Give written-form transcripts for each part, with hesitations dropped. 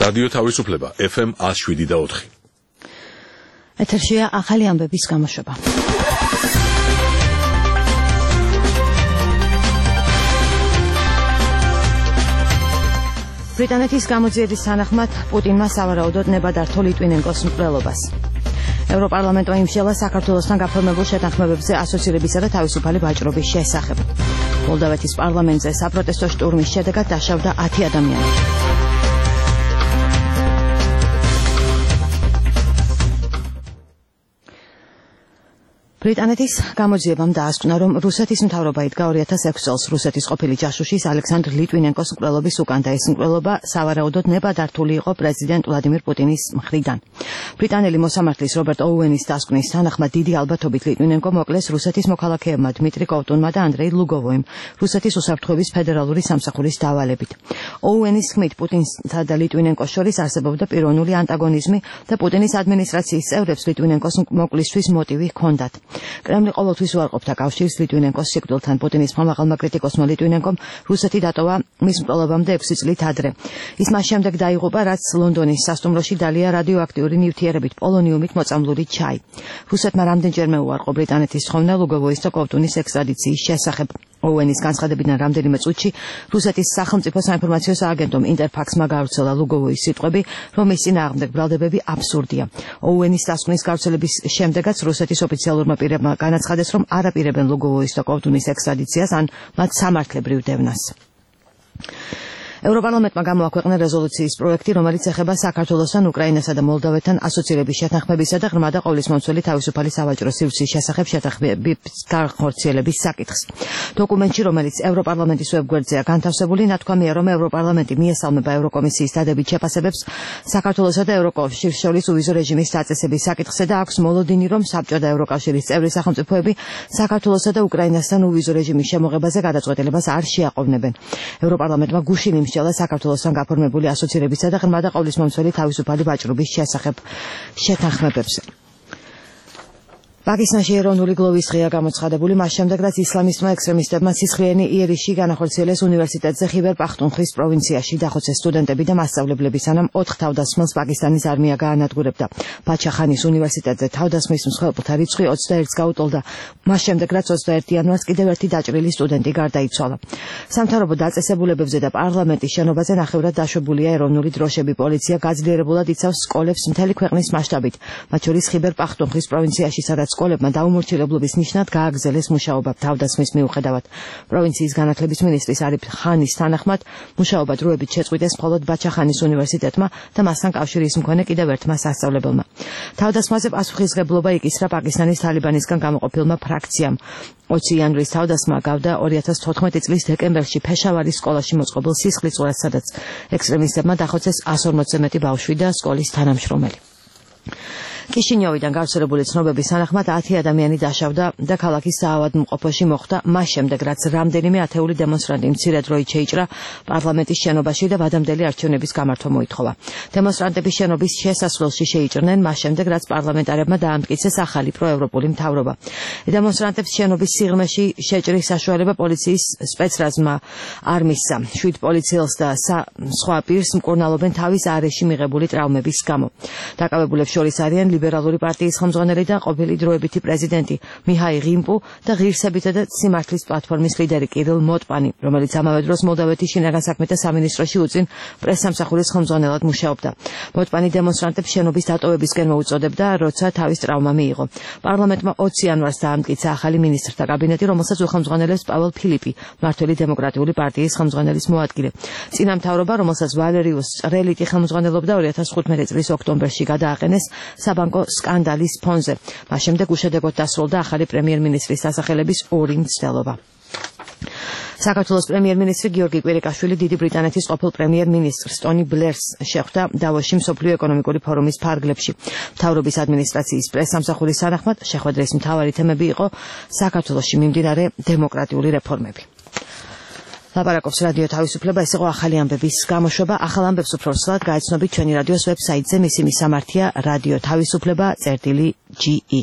რადიო თავისუფლება FM 107.4. ეთერშია ახალი ამბების გამოშვება. ბრიტანეთის გამოძიების თანახმად პუტინმა სავარაუდოდ ნებადართო ლიტვინენკოს მკვლელობას. ევროპარლამენტმა იმსჯელა საქართველოსთან გაფორმებულ შეთანხმებებზე ასოცირებისა და თავისუფალი ვაჭრობის შესახებ. მოლდავეთის პარლამენტზე საპროტესტო შტურმის შედეგად დაშავდა 10 ადამიანი. ბრიტანეთის გამოძიებამ დაასკვნა, რომ რუსეთის მთავრობა იდგა 2006 წელს რუსეთის ყოფილი ჯაშუშის ალექსანდრ ლიტვინენკოს მკვლელობის უკან და ეს მკვლელობა სავარაუდოდ ნებადართული იყო პრეზიდენტ ვლადიმირ პუტინის მხრიდან. ბრიტანელი მოსამართლის რობერტ ოუენის დასკვნის თანახმად დიდი ალბათობით ლიტვინენკო მოკლეს რუსეთის მოქალაქეებმა დმიტრი კოვტუნმა და ანდრეი ლუგოვოიმ რუსეთის უსაფრთხოების ფედერალური სამსახურის დავალებით. ოუენის თქმით, პუტინსა და ლიტვინენკოს შორის არსებობდა პიროვნული ანტაგონიზმი და პუტინის ადმინისტრაციის წევრებს ლიტვინენკოს მოკლისთვის მოტივი ჰქონდათ. კრემლი ყოველთვის უარყოფდა კავშირს ლიტვინენკოს სიკვდილთან. პუტინის მაღალმა კრიტიკოსმა ლიტვინენკომ რუსეთი დატოვა მის მკვლელობამდე 6 წლით ადრე. ის მას შემდეგ დაიღუპა, რაც ლონდონის სასტუმროში დალია რადიოაქტიური ნივთიერებით პოლონიუმით მოწამლული ჩაი. რუსეთმა რამდენჯერმე უარყო ბრიტანეთის თხოვნა ლუგოვოის და კოვტუნის ექსტრადიციის შესახებ. ოუენის განცხადებიდან რამდენიმე წუთში რუსეთის სახელმწიფო საინფორმაციო სააგენტომ ინტერფაქსმა გავრცელა ლუგოვოის სიტყვები, რომ მის წინააღმდეგ ბრალდებები აბსურდია. ოუენის დასკვნის გავრცელების შემდეგაც რუსეთის ოფიციალურმა პირებმა განაცხადეს, რომ არ აპირებენ ლუგოვოის და კოვტუნის ექსტრადიციას ან მათ სამართლებრივ დევნას. ევროპარლამენტმა გამოაქვეყნა რეზოლუციის პროექტი, რომელიც ეხება საქართველოსთან, უკრაინასა და მოლდავეთთან ასოცირების შეთანხმებისა და ღრმა და ყოვლისმომცველი თავისუფალი სავაჭრო სივრცის შესახებ შეთანხმების განხორციელების საკითხს. დოკუმენტში, რომელიც ევროპარლამენტის ვებგვერდზეა განთავსებული, ნათქვამია, რომ ევროპარლამენტი მიესალმება ევროკომისიის დადებით შეფასებებს საქართველოსა და ევროკავშირს შორის უვიზო რეჟიმის დაწესების საკითხზე და აქვს მოლოდინი, რომ საბჭო და ევროკავშირის წევრი სახელმწიფოები საქართველოსა და უკრაინასთან უვიზო რეჟიმის შემოღებაზე გადაწყვეტილებას არ შეაყოვნებენ. ევროპარლამენტმა გუშინ იმსჯელა საქართველოსთან გაფორმებული ასოცირებისა და ღრმა და ყოვლისმომცველი თავისუფალი ვაჭრობის შესახებ შეთანხმებებზე. პაკისტანში ეროვნული გლოვის დღეა გამოცხადებული, მას შემდეგ, რაც ისლამისტმა ექსტრემისტებმა სისხლიანი იერიში განახორციელეს უნივერსიტეტზე ხიბერ პახტუნხვის პროვინციაში დახოცეს სტუდენტები და მასწავლებლები, სანამ 4 თავდასხმელს პაკისტანის არმია გაანადგურებდა. ბაჩახანის უნივერსიტეტზე თავდასხმის მსხვერპლთა რიცხვი 21-ს გაუტოლდა, მას შემდეგ, რაც 21 იანვარს კიდევ ერთი დაჭრილი სტუდენტი გარდაიცვალა. სამთავრობო დაწესებულებებზე და პარლამენტის შენობაზე ნახევრად დაშვებულია ეროვნული დროშები. პოლიცია გაძლიერებულად იცავს სკოლებს მთელი ქვეყნის მასშტაბით, მათ შორის ხიბერ პახტუნხვის პროვინციაში, სადაც სკოლებმა დაუმორჩილებლობის ნიშნად გააგრძელეს მუშაობა თავდასხმის მიუხედავად. პროვინციის განათლების მინისტრის არიფ ხანის თანახმად, მუშაობა დროებით შეწყვიტეს მხოლოდ ბაჩახანის უნივერსიტეტმა და მასთან კავშირის მქონე კიდევ ერთმა სასწავლებელმა. თავდასხმაზე პასუხისმგებლობა იკისრა პაკისტანის თალიბანისგან გამოყოფილმა ფრაქციამ. 20 იანვრის თავდასხმა გავდა 2014 წლის დეკემბერში ფეშავარის სკოლაში მოწყობილ სისხლისღვრას, სადაც ექსტრემისტებმა დახოცეს 140-ზე მეტი ბავშვი და სკოლის თანამშრომელი. კიშინიოვიდან გავრცელებული ცნობების თანახმად 10 ადამიანი დაშავდა და ქალაქის საავადმყოფოში მოხვდა, მას შემდეგ, რაც რამდენიმე ათეული დემონსტრანტი მცირე დროით შეიჭრა პარლამენტის შენობაში და ვადამდელი არჩევნების გამართვა მოითხოვა. დემონსტრანტები შენობის შესასვლელში შეიჭრნენ, მას შემდეგ, რაც პარლამენტარებმა დაამტკიცეს ახალი პროევროპული მთავრობა. დემონსტრანტებს შენობის სიღრმეში შეჭრის საშუალება პოლიციის სპეცრაზმა არ მისცა. 7 პოლიციელს და სხვა პირს მკურნალობენ თავის არეში მიღებული ტრავმების გამო. დაკავებულებს შორის არიან ლიბერალური პარტიის ხელმძღვანელი და ყოფილი დროებითი პრეზიდენტი მიჰაი ღიმპუ და ღირსებითა და სიმართლის პლატფორმის ლიდერი კირილ მოტპანი, რომელიც ამავე დროს მოლდავეთის შინაგან საქმეთა სამინისტროში უწინ პრესსამსახურის ხელმძღვანელად მუშაობდა. მოტპანი დემონსტრანტებს შენობის დატოვებისკენ მოუწოდებდა, როცა თავის ტრავმა მიიღო. პარლამენტმა 20 იანვარს დაამტკიცა ახალი მინისტრთა კაბინეტი, რომელსაც უხელმძღვანელებს პაველ ფილიპი, მმართველი დემოკრატიული პარტიის ხელმძღვანელის მოადგილე. წინა მთავრობა, რომელსაც ვალერიუს ტრელიტი ხელმძღვანელობდა, 2015 წლის ოქტომბერში გადააყენეს საბანკო სკანდალის ფონზე. მას შემდეგ უშედეგოდ დასრულდა ახალი პრემიერ-მინისტრის დასახელების 2 მცდელობა. საქართველოს პრემიერ-მინისტრი გიორგი კვირიკაშვილი დიდი ბრიტანეთის ყოფილ პრემიერ-მინისტრს ტონი ბლერს შეხვდა დავოსში მსოფლიო ეკონომიკური ფორუმის ფარგლებში. მთავრობის ადმინისტრაციის პრესსამსახურის თანახმად შეხვედრის მთავარი თემები იყო საქართველოში მიმდინარე დემოკრატიული რეფორმები. ლაპარაკობს რადიო თავისუფლება, ეს იყო ახალი ამბების გამოშვება. ახალ ამბებს უფრო სრულად გაეცნობით ჩვენი რადიოს ვებსაიტზე, მისი მისამართია რადიო თავისუფლება.ge.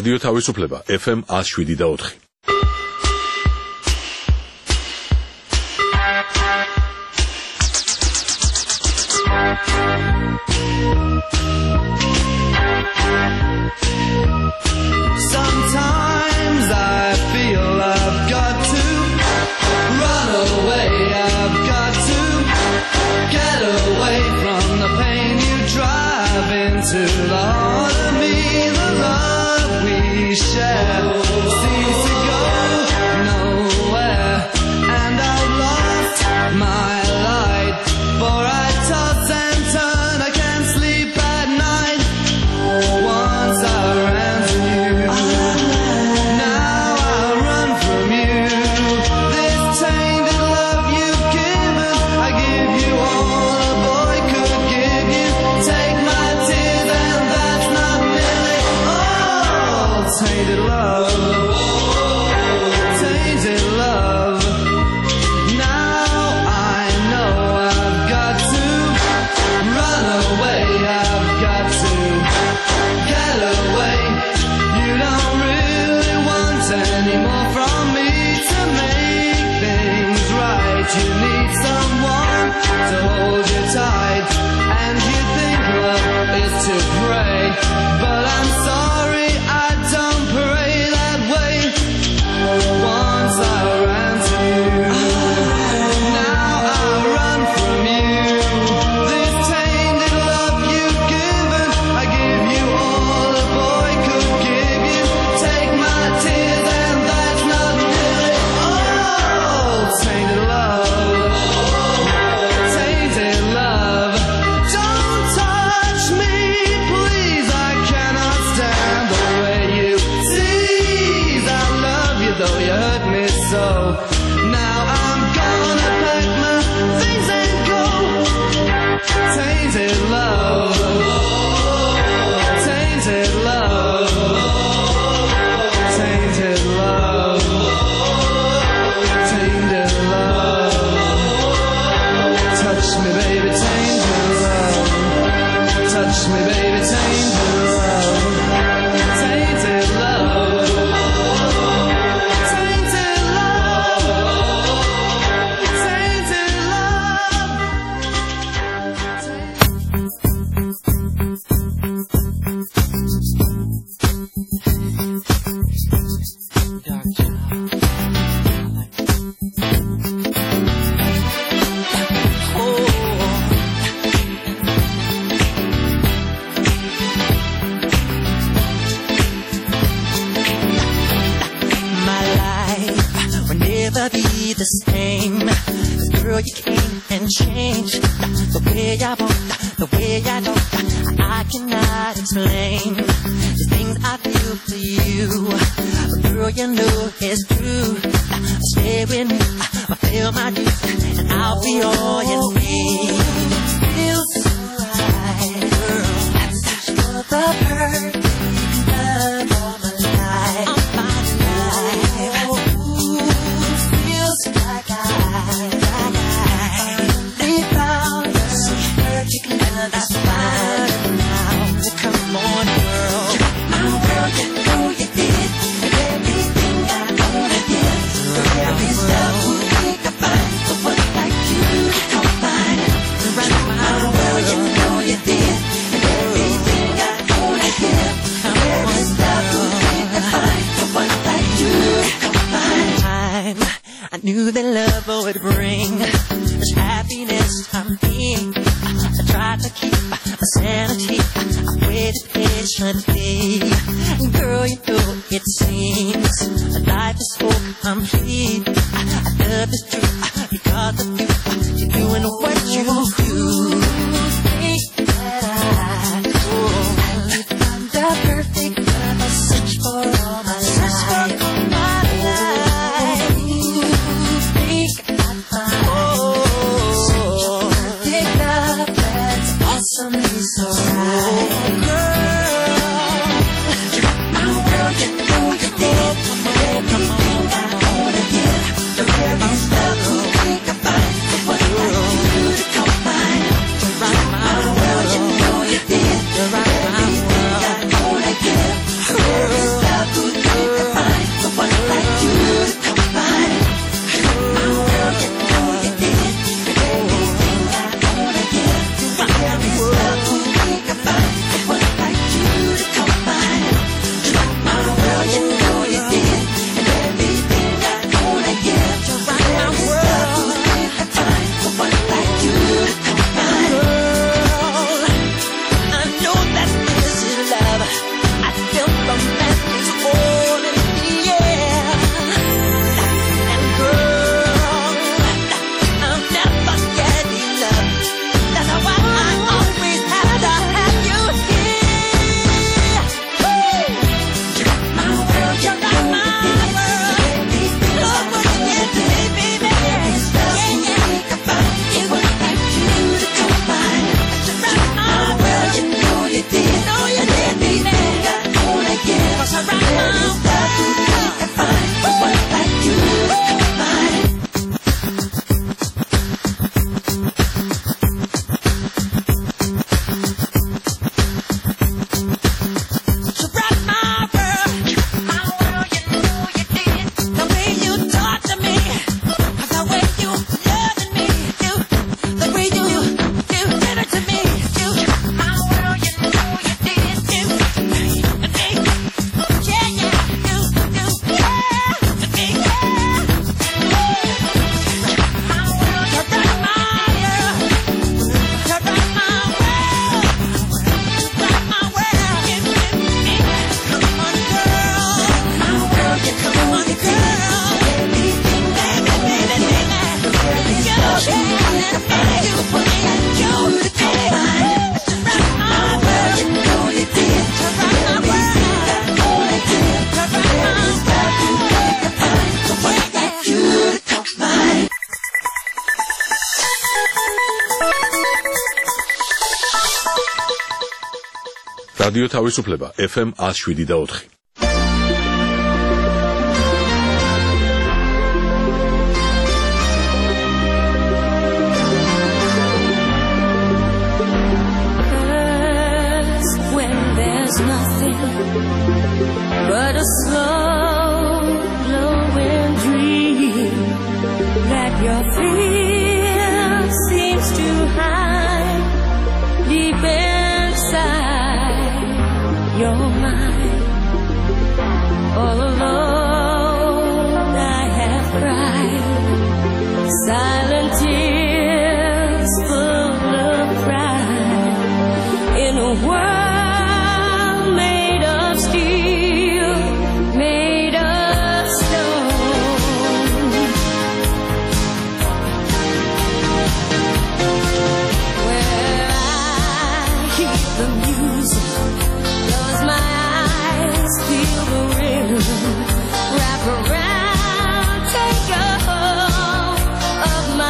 რადიო თავისუფლება FM 107.4. Sometimes I feel I've got to run away, I've got to get away from the pain you drive into the heart of me. The love we share seems to go nowhere, and I've lost my light, for I toss and turn, I can't sleep at night. Once I ran to you, now I run from you. This tainted love you've given, I give you all a boy could give you. Take my tears and that's not nearly all. Tainted love, tainted love. Now I know I've got to run away, I've got to get away. You don't really want any more from me to make things right. You need someone to hold you tight, and you think love is to pray, but I'm sorry, I don't pray that way. Once I ran to you, now I run from you. This tainted love you've given, I give you all a boy could give you. Take my tears and that's not nearly all. Tainted love, tainted love. Don't touch me, please, I cannot stand the way you tease. I love you though you hurt me so. Now I'm gonna pack my things and go. Tainted love, tainted love, tainted love, tainted love. Touch me, baby, tainted love. Touch me, baby, tainted love. Tainted love, tainted My life will never be the same. Girl, you came and changed the way I walk, the way I talk. I cannot explain the things I feel for you. But girl, you know it's true. Stay with me, I feel my youth, and I'll be all you need. Feels so right, girl. I'm such for the perfect love of my life. Feels like I finally found us. Perfect love, that's fine now. Come on, girl. My world, you know you did everything I wanna give. There is love who we can find, but one like you can't find. My world, you know you did everything I wanna give. There is love who we can find, but one like you can't find. I knew that love would bring this happiness to me. I tried to keep my sanity. I waited patiently. Girl, you know it seems life is so complete. I love is true because of you. You're doing what you do. Think that I found the perfect love. I search for all my life. Think I found such a perfect love that's awesomely so right. Girl, my world, you know you did everything I wanna give. The very love who we can find, but what I do to come find. რადიო თავისუფლება FM 107.4. When there's nothing but a slow glowing dream that your fear seems to hide deep inside your mind. All alone I have cried silent tears full of pride in a world made of steel, made of stone. Where I hear the music, close my eyes, feel the rhythm, wrap around, take a hold of my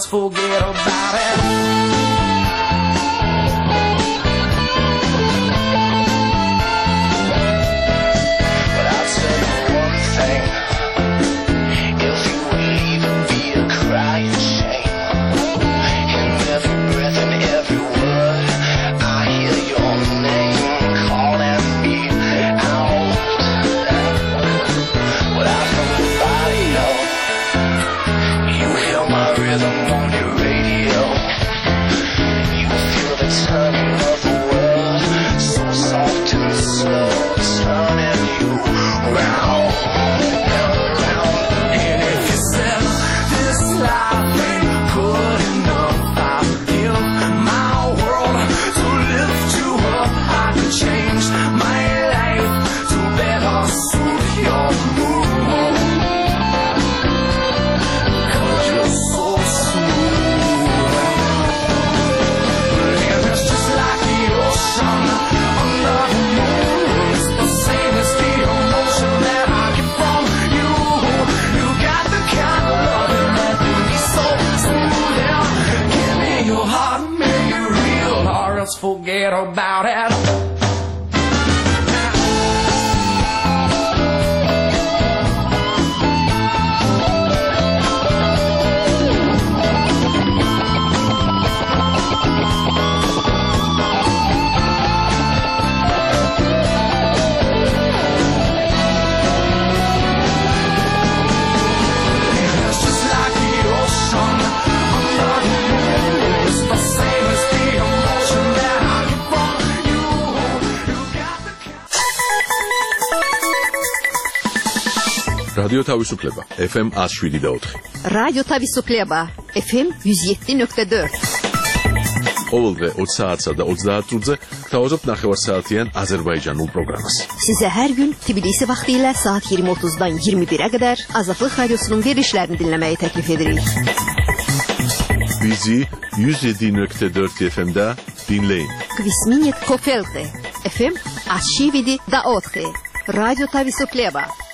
forget about it. Forget about it. რადიო თავისუფლება FM 107.4. რადიო თავისუფლება FM 107.4. ყოველდღე 20 საათსა და 30 წუთზე გთავაზობთ ნახევარსაათიან აზერბაიჯანულ პროგრამას. Size her gün Tbilisi vaxtilə saat 20:30-dan 21-ə qədər Azadlıq Radiosunun verilişlərini dinləməyi təklif edirik. Bizi 107.4 FM-də dinləyin. Kvisminit Kofelte FM 107.4. Radyo Tavisufleba.